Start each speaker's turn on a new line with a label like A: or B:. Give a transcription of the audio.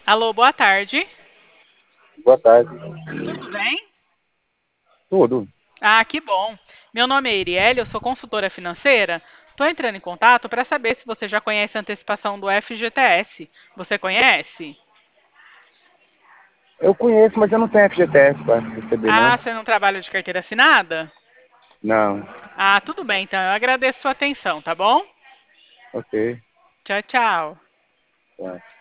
A: Alô, boa tarde.
B: Boa tarde.
A: Tudo bem?
B: Tudo.
A: Ah, que bom. Meu nome é Iriele, eu sou consultora financeira. Estou entrando em contato para saber se você já conhece a antecipação do FGTS. Você conhece?
B: Eu conheço, mas eu não tenho FGTS para receber,
A: Ah,
B: não.
A: você não trabalha de carteira assinada?
B: Não.
A: Ah, tudo bem, então eu agradeço sua atenção, tá bom?
B: Ok.
A: Tchau, tchau.
B: Tá.